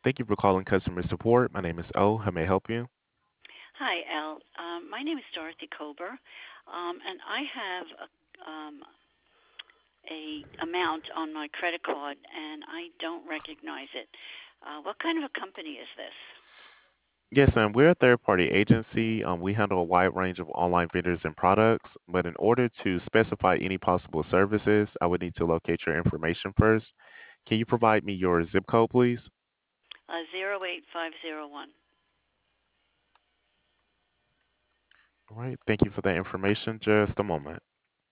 Thank you for calling customer support. My name is O. How may I help you? Hi, Al. My name is Dorothy Kober, and I have a amount on my credit card, and I don't recognize it. What kind of a company is this? Yes, ma'am. We're a third-party agency. We handle a wide range of online vendors and products, but in order to specify any possible services, I would need to locate your information first. Can you provide me your zip code, please? 08501. All right. Thank you for that information. Just a moment.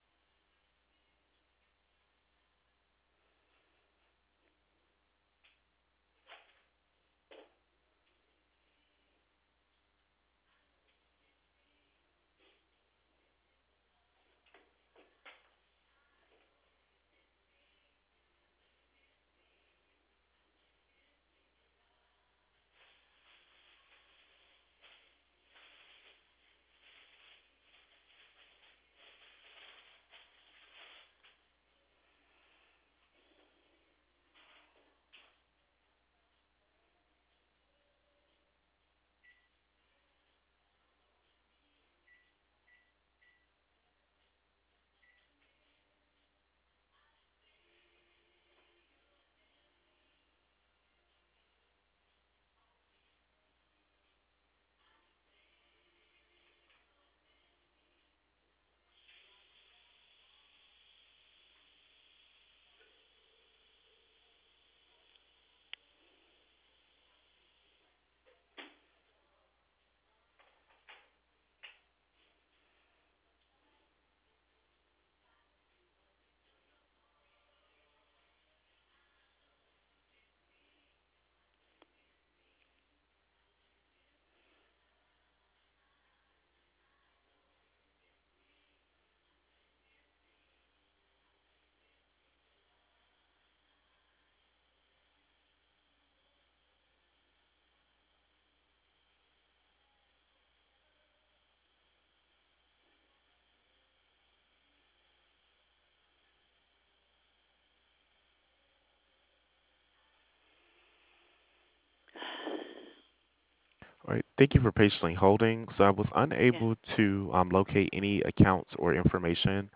All right. Thank you for patiently holding. So I was Yeah, unable to locate any accounts or information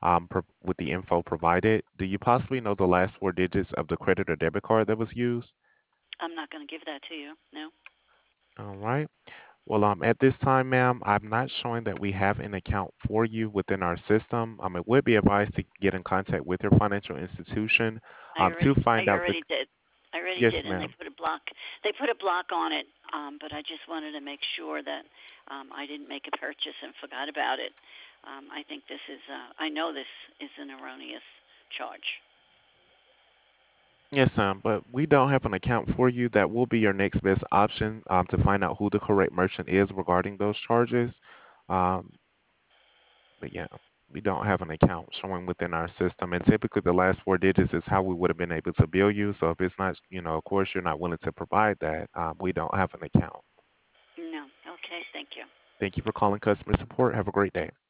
with the info provided. Do you possibly know the last four digits of the credit or debit card that was used? I'm not going to give that to you. No, All right. Well, at this time, ma'am, I'm not showing that we have an account for you within our system. It would be advised to get in contact with your financial institution to I find out the. already did. I already Yes, did, and they ma'am. put a block. They put a block on it, but I just wanted to make sure that I didn't make a purchase and forgot about it. I think this is. I know this is an erroneous charge. Yes, ma'am. But we don't have an account for you. That will be your next best option to find out who the correct merchant is regarding those charges. Um, but yeah, we don't have an account showing within our system. And typically, the last four digits is how we would have been able to bill you. So if it's not, of course, you're not willing to provide that, we don't have an account. No. Okay. Thank you. Thank you for calling customer support. Have a great day.